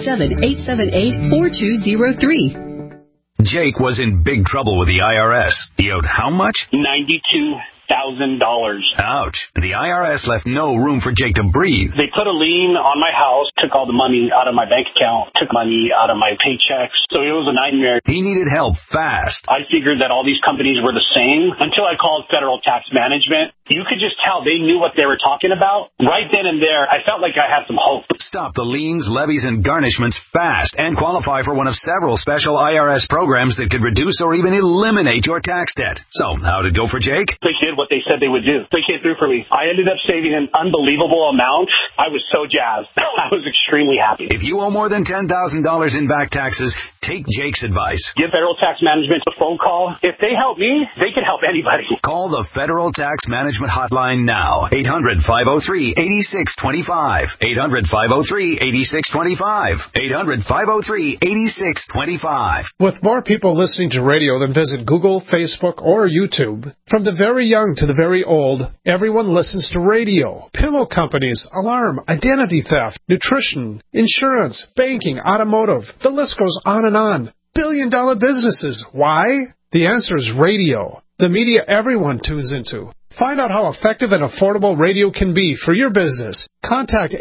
[SPEAKER 9] 877-878-4203.
[SPEAKER 25] Jake was in big trouble with the IRS. He owed how much?
[SPEAKER 26] $92,000.
[SPEAKER 25] Ouch. The IRS left no room for Jake to breathe.
[SPEAKER 26] They put a lien on my house, took all the money out of my bank account, took money out of my paychecks. So it was a nightmare.
[SPEAKER 25] He needed help fast.
[SPEAKER 26] I figured that all these companies were the same until I called Federal Tax Management. You could just tell they knew what they were talking about. Right then and there, I felt like I had some hope.
[SPEAKER 25] Stop the liens, levies, and garnishments fast and qualify for one of several special IRS programs that could reduce or even eliminate your tax debt. So, how'd it go for Jake?
[SPEAKER 26] They did what they said they would do. They came through for me. I ended up saving an unbelievable amount. I was so jazzed. I was extremely happy.
[SPEAKER 25] If you owe more than $10,000 in back taxes, take Jake's advice.
[SPEAKER 26] Give Federal Tax Management a phone call. If they help me, they can help anybody.
[SPEAKER 25] Call the Federal Tax Management hotline now. 800-503-8625. 800-503-8625. 800-503-8625.
[SPEAKER 27] With more people listening to radio than visit Google, Facebook, or YouTube, from the very young to the very old, everyone listens to radio. Pillow companies, alarm, identity theft, nutrition, insurance, banking, automotive. The list goes on and on. Billion-dollar businesses. Why? The answer is radio. The media everyone tunes into. Find out how effective and affordable radio can be for your business. Contact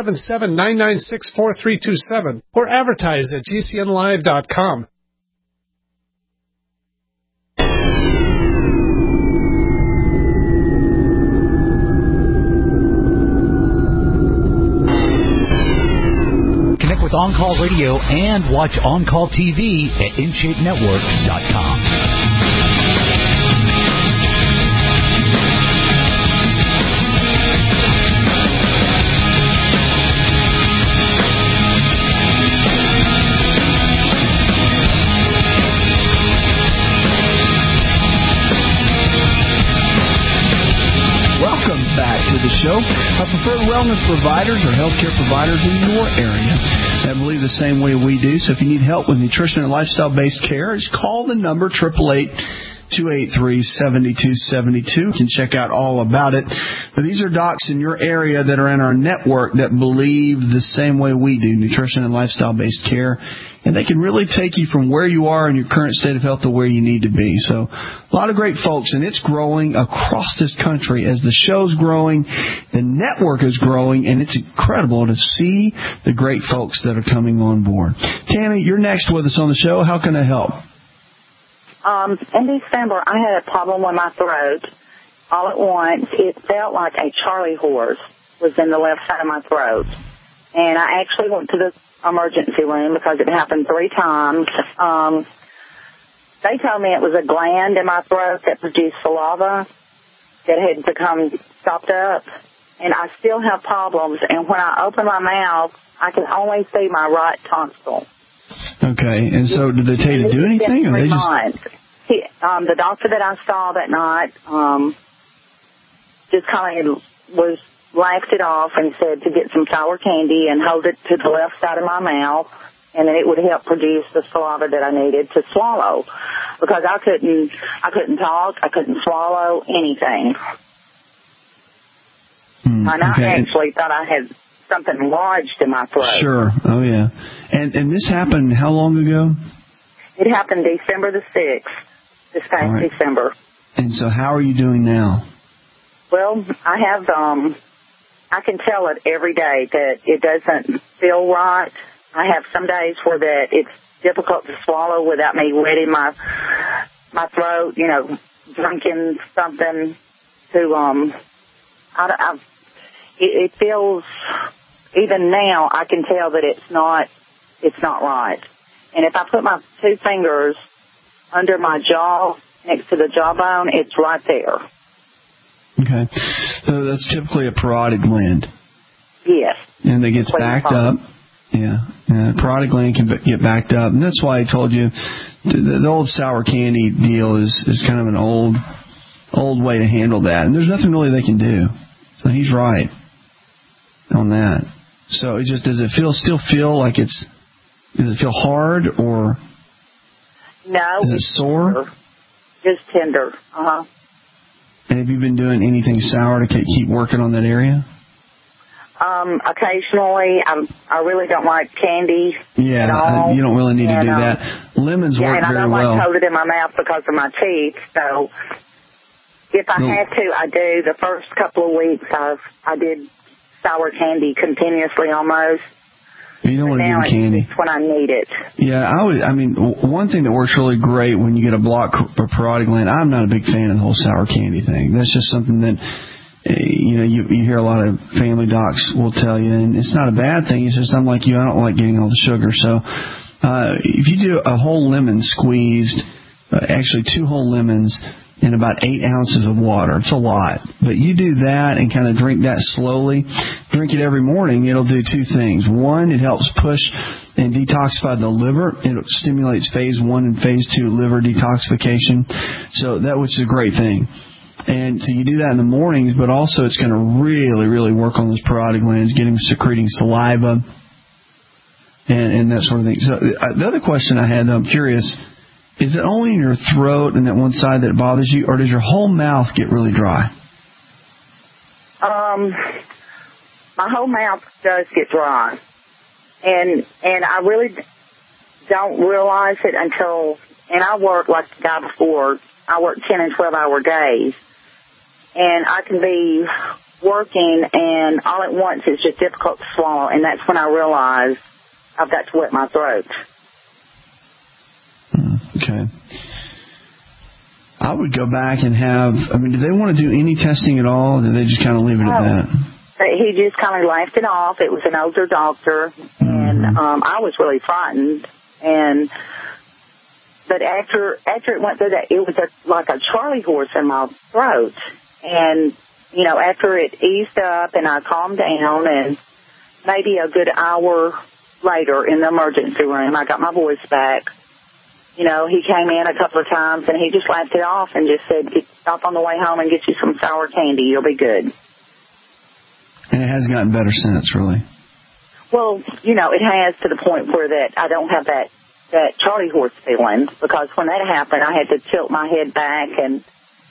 [SPEAKER 27] 877-996-4327 or advertise at GCNlive.com.
[SPEAKER 16] with On Call Radio and watch On Call TV at InShapeNetwork.com.
[SPEAKER 4] The show. Our preferred wellness providers are healthcare providers in your area that believe the same way we do. So if you need help with nutrition and lifestyle-based care, just call the number 888-283-7272. You can check out all about it. But these are docs in your area that are in our network that believe the same way we do, nutrition and lifestyle-based care. And they can really take you from where you are in your current state of health to where you need to be. So a lot of great folks, and it's growing across this country as the show's growing, the network is growing, and it's incredible to see the great folks that are coming on board. Tammy, you're next with us on the show. How can I help?
[SPEAKER 1] In December, I had a problem with my throat. All at once, it felt like a Charlie horse was in the left side of my throat. And I actually went to the emergency room because it happened 3 times. They told me it was a gland in my throat that produced saliva that had become stopped up. And I still have problems. And when I open my mouth, I can only see my right tonsil.
[SPEAKER 4] Okay, and so did they tell you to do anything? Or they just...
[SPEAKER 1] the doctor that I saw that night just kind of laughed it off and said to get some sour candy and hold it to the left side of my mouth, and then it would help produce the saliva that I needed to swallow, because I couldn't talk, I couldn't swallow anything. And I actually thought I had something lodged in my throat.
[SPEAKER 4] Sure. Oh, yeah. And this happened how long ago?
[SPEAKER 1] It happened December the 6th, this past December.
[SPEAKER 4] And so how are you doing now?
[SPEAKER 1] Well, I have, I can tell it every day that it doesn't feel right. I have some days where that it's difficult to swallow without me wetting my throat, drinking something to, it feels, even now, I can tell that it's not right. And if I put my 2 fingers under my jaw, next to the jawbone, it's right there.
[SPEAKER 4] Okay. So that's typically a parotid gland.
[SPEAKER 1] Yes.
[SPEAKER 4] And it gets backed up. Yeah. Parotid gland can get backed up. And that's why I told you the old sour candy deal is kind of an old way to handle that. And there's nothing really they can do. So he's right on that. So it just, does it still feel like does it feel hard or?
[SPEAKER 1] No.
[SPEAKER 4] Is it sore?
[SPEAKER 1] Just tender. Uh-huh.
[SPEAKER 4] And have you been doing anything sour to keep working on that area?
[SPEAKER 1] Occasionally. I really don't like candy.
[SPEAKER 4] Yeah,
[SPEAKER 1] at all.
[SPEAKER 4] You don't really need to do that. Lemons work very well.
[SPEAKER 1] And I don't like hold it in my mouth because of my teeth. So if I had to, I do. The first couple of weeks, I did sour candy continuously almost.
[SPEAKER 4] You don't want to give candy.
[SPEAKER 1] It's when I need it.
[SPEAKER 4] Yeah, one thing that works really great when you get a blocked parotid gland, I'm not a big fan of the whole sour candy thing. That's just something that, you hear a lot of family docs will tell you, and it's not a bad thing. It's just I'm like you, I don't like getting all the sugar. So if you do a whole lemon squeezed, actually 2 whole lemons, in about 8 ounces of water. It's a lot. But you do that and kind of drink that slowly. Drink it every morning. It'll do 2 things. One, it helps push and detoxify the liver. It stimulates phase 1 and phase 2 liver detoxification. So which is a great thing. And so you do that in the mornings, but also it's going to really, really work on those parotid glands, get them secreting saliva and that sort of thing. So the other question I had, though, I'm curious, is it only in your throat and that one side that bothers you, or does your whole mouth get really dry?
[SPEAKER 1] My whole mouth does get dry. And I really don't realize it until, and I work like the guy before, I work 10 and 12-hour days. And I can be working, and all at once it's just difficult to swallow, and that's when I realize I've got to wet my throat.
[SPEAKER 4] Okay. I would go back and do they want to do any testing at all, or do they just kind of leave it at that?
[SPEAKER 1] He just kind of laughed it off. It was an older doctor, and And I was really frightened. But after it went through that, it was like a Charlie horse in my throat. And, you know, after it eased up and I calmed down, and maybe a good hour later in the emergency room, I got my voice back. You know, he came in a couple of times and he just laughed it off and just said, stop on the way home and get you some sour candy. You'll be good.
[SPEAKER 4] And it has gotten better since, really.
[SPEAKER 1] Well, you know, it has, to the point where that I don't have that Charlie horse feeling, because when that happened, I had to tilt my head back and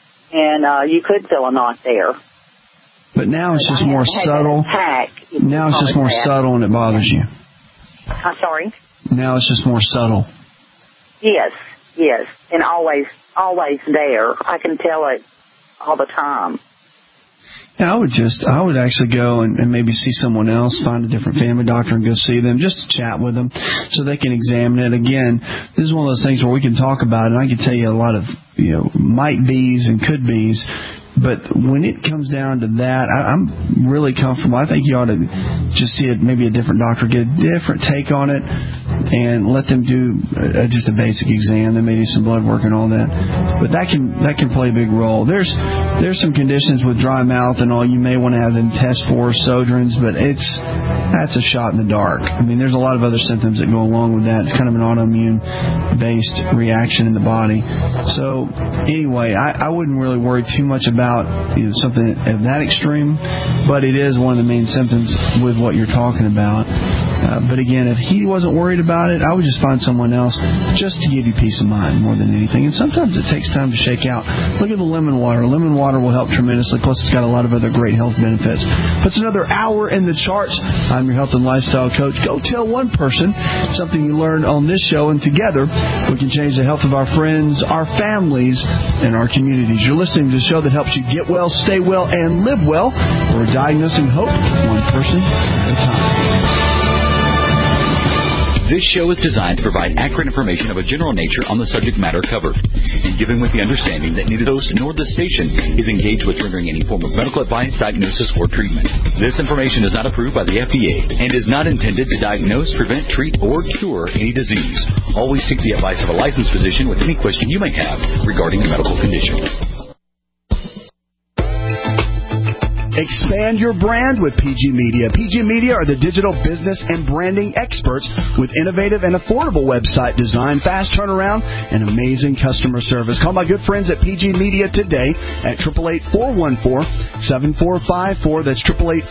[SPEAKER 1] you could feel a knot there.
[SPEAKER 4] But now it's just more subtle. Now it's just more subtle and it bothers you.
[SPEAKER 1] I'm sorry?
[SPEAKER 4] Now it's just more subtle.
[SPEAKER 1] Yes, and always there. I can tell it all the time.
[SPEAKER 4] Yeah, I would actually go and maybe see someone else, find a different family doctor and go see them, just to chat with them so they can examine it. Again, this is one of those things where we can talk about it, and I can tell you a lot of, you know, might be's and could be's. But when it comes down to that, I'm really comfortable. I think you ought to just see maybe a different doctor, get a different take on it, and let them do just a basic exam. Then maybe some blood work and all that. But that can play a big role. There's some conditions with dry mouth and all you may want to have them test for, Sjögren's, but that's a shot in the dark. I mean, there's a lot of other symptoms that go along with that. It's kind of an autoimmune-based reaction in the body. So anyway, I wouldn't really worry too much about something of that extreme, but it is one of the main symptoms with what you're talking about. But again, if he wasn't worried about it, I would just find someone else just to give you peace of mind more than anything. And sometimes it takes time to shake out. Look at the lemon water. Lemon water will help tremendously. Plus, it's got a lot of other great health benefits. Puts another hour in the charts. I'm your health and lifestyle coach. Go tell one person something you learned on this show, and together we can change the health of our friends, our families, and our communities. You're listening to the show that helps you get well, stay well, and live well. We're diagnosing hope one person at a time.
[SPEAKER 16] This show is designed to provide accurate information of a general nature on the subject matter covered, and given with the understanding that neither host nor the station is engaged with rendering any form of medical advice, diagnosis, or treatment. This information is not approved by the FDA and is not intended to diagnose, prevent, treat, or cure any disease. Always seek the advice of a licensed physician with any question you may have regarding a medical condition.
[SPEAKER 7] Expand your brand with PG Media. PG Media are the digital business and branding experts with innovative and affordable website design, fast turnaround, and amazing customer service. Call my good friends at PG Media today at 888-414-7454. That's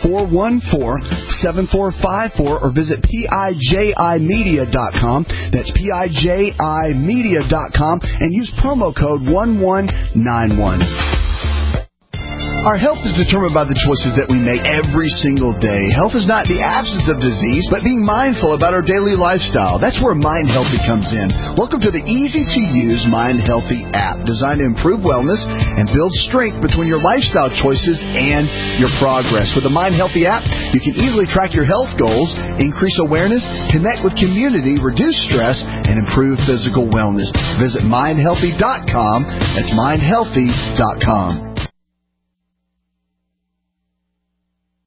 [SPEAKER 7] 888-414-7454, or visit PIJImedia.com. That's PIJImedia.com, and use promo code 1191. Our health is determined by the choices that we make every single day. Health is not the absence of disease, but being mindful about our daily lifestyle. That's where Mind Healthy comes in. Welcome to the easy-to-use Mind Healthy app, designed to improve wellness and build strength between your lifestyle choices and your progress. With the Mind Healthy app, you can easily track your health goals, increase awareness, connect with community, reduce stress, and improve physical wellness. Visit mindhealthy.com. That's mindhealthy.com.